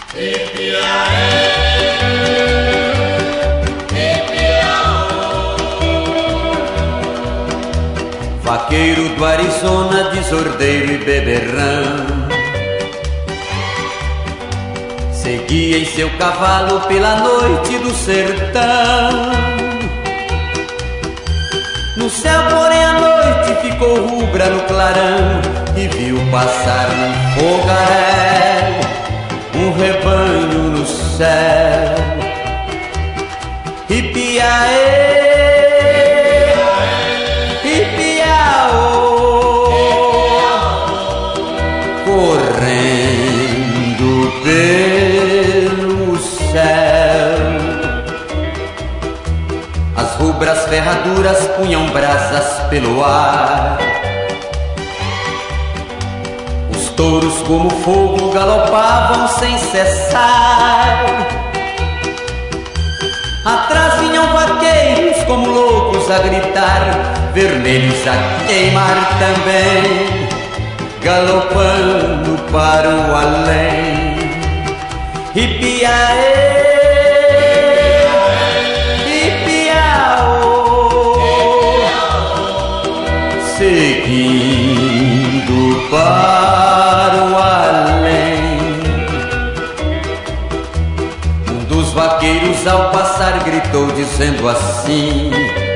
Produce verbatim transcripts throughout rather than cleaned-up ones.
Vaqueiro do Arizona, desordeiro e beberrão, seguia em seu cavalo pela noite do sertão. No céu, porém, a noite ficou rubra no clarão, e viu passar num fogaréu um rebanho no céu. Ipiaê, correndo pelo céu, as rubras ferraduras punham brasas pelo ar. Os touros como fogo galopavam sem cessar. Atrás vinham vaqueiros como loucos a gritar, vermelhos a queimar também, galopando para o além. Ipiaê, Ipiaô, seguindo para o além. Um dos vaqueiros ao passar gritou dizendo assim: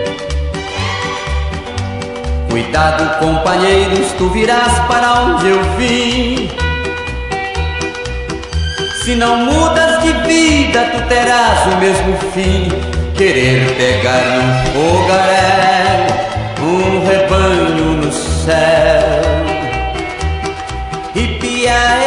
cuidado, companheiros, tu virás para onde eu vim. Se não mudas de vida, tu terás o mesmo fim. Querer pegar num fogaréu um rebanho no céu. Ipiaê,